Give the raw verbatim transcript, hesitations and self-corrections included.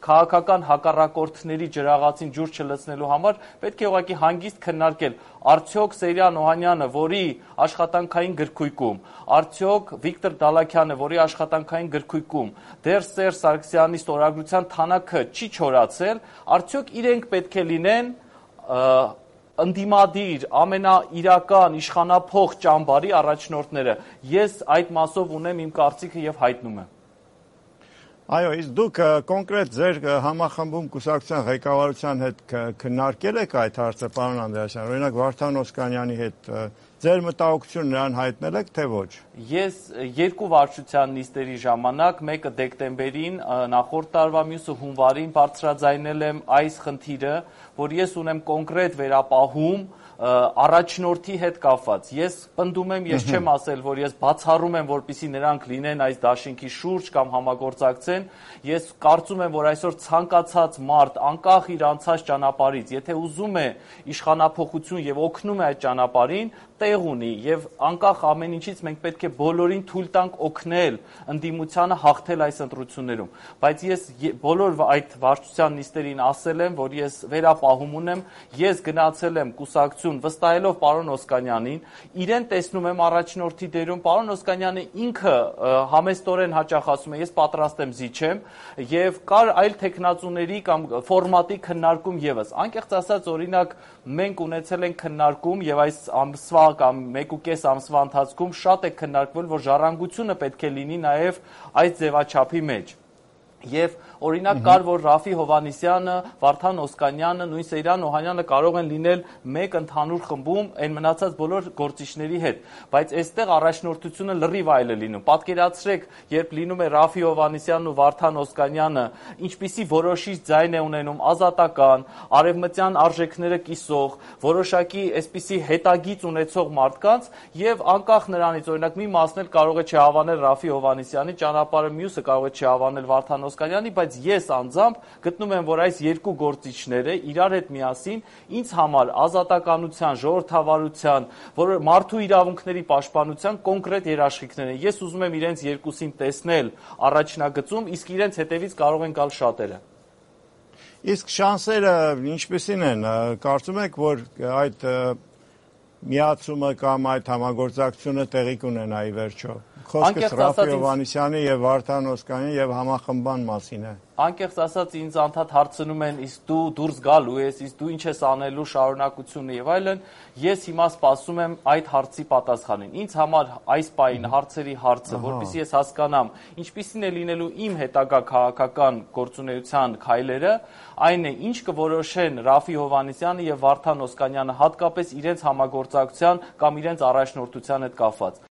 քաղաքական հակառակորդների ջրաղացին ջուր չլցնելու համար պետք է ուղղակի հանգիստ քննարկել արդյոք Սեյրան Օհանյանը, որի աշխատանքային գրքույկում, արդյոք Վիկտոր Դալաքյանը, որի աշխատանքային գրքույկում դեռ Սերժ Սարգսյանի ստորագրության թանաքը չի չորացել, արդյոք իրենք պետք է լինեն ընդդիմադիր, ամենաիրական, իշխանափող ճամբարի առաջնորդները։ Ես այդ մասով ունեմ իմ կարծիքը եւ հայտնում եմ։ Այո, իսկ դուք կոնկրետ ձեր համախմբում կուսակցության ղեկավարության հետ քննարկել եք այդ հարցը, պարոն Անդրեասյան, օրինակ Վարդան Օսկանյանի հետ ձեր մտահոգությունը նրան հայտնել եք, թե ոչ։ Ես երկու վարչության նիստերի ժամանակ, մեկը դեկտեմբերին, նախորդ տարվա, մյուսը հունվարին բարձրաձայնել եմ այս խնդիրը, որ ես ունեմ կոնկրետ վերապահում առաջնորդի հետ կապված։ Ես պնդում եմ, ես չեմ ասել, որ ես բացառում եմ, որպեսզի նրանք լինեն այս դաշինքի շուրջ կամ համագործակցեն։ Ես կարծում եմ, որ այսօր ցանկացած մարդ, անկախ իր անցած ճանապարհից, եթե ուզում է իշխանափոխություն եւ օգնում է այդ ճանապարհին, տեղ ունի եւ անկախ ամեն ինչից մենք պետք է բոլորին թույլ տանք օգնել ընդդիմությանը հաղթել այս ընտրություններում։ Բայց ես բոլոր այդ վարչության նիստերին ասել եմ, որ ես վերապահում ունեմ, ես գնացել եմ կուսակցություն վստահելով պարոն Օսկանյանին, իրեն տեսնում եմ առաջնորդի դերում, պարոն Օսկանյանը ինքը համեստորեն հաճախ ասում է, ես պատրաստ եմ զիջեմ եւ կար այլ տեխնացուների կամ ֆորմատի քննարկում եւս։ Անկեղծ ասած, օրինակ մենք ունեցել ենք քննարկում եւ այս ամսվա կամ մեկ ու կես ամսվա ընթացքում շատ է քննարկվել, որ ժառանգությունը պետք է լինի նաև այս ձևաչափի մեջ։ Եվ օրինակ կար, որ Ռաֆի Հովհաննիսյանը, Վարդան Օսկանյանը, նույն Սեյրան Օհանյանը կարող են լինել մեկ ընդհանուր խմբում այն մնացած բոլոր գործիչների հետ, բայց այստեղ առաջնորդությունը լրիվ այլ է լինում։ Պատկերացրեք, երբ լինում է Ռաֆի Հովհաննիսյանն ու Վարդան Օսկանյանը, ինչպիսի որոշիչ ձայն է ունենում ազատական, արևմտյան արժեքները կիսող, որոշակի այսպիսի հետագիծ ունեցող մարդկանց, եւ անկախ նրանից, օրինակ մի մասն էլ կարող է չհավանել Ռաֆի Հովհաննիսյանի ճանապարհը, մյուսը կարող է չհավանել Վարդան Օսկանյանի, բայց ես անձամբ գտնում եմ, որ այս երկու գործիչները իրար հետ միասին ինձ համար ազատականության, ժողովրդավարության, որ մարդու իրավունքների պաշտպանության կոնկրետ երաշխիքներ են։ Ես ուզում եմ իրենց երկուսին տեսնել առաջնագծում, իսկ իրենց հետևից կարող են գալ շատերը։ Իսկ շանսերը ինչպիսին են, կարծում եք, որ այդ միացումը կամ այդ համագործակցությունը տեղի կունենա ի վերջո։ Խոսքս Ռաֆի Հովհաննիսյանի եւ Վարդան Օսկանյանի եւ համախմբան մասին է։ Անկեղծ ասած ինձ անդադ հարցնում են, իսկ դու դուրս գալու ես, իսկ դու ինչ ես անելու շարունակությունը եւ այլն, ես հիմա սպասում եմ այդ հարցի պատասխանին։ Ինձ համար այս պահին հարցերի հարցը, որպեսզի ես հասկանամ, ինչպիսին է լինելու իմ հետագա քաղաքական գործունեության քայլերը, այն է, ինչ կորոշեն Ռաֆի Հովհաննիսյանը եւ Վարդան Օսկանյանը հատկապես իրենց համագործակցության կամ իրենց առաջնորդության հետ կապված։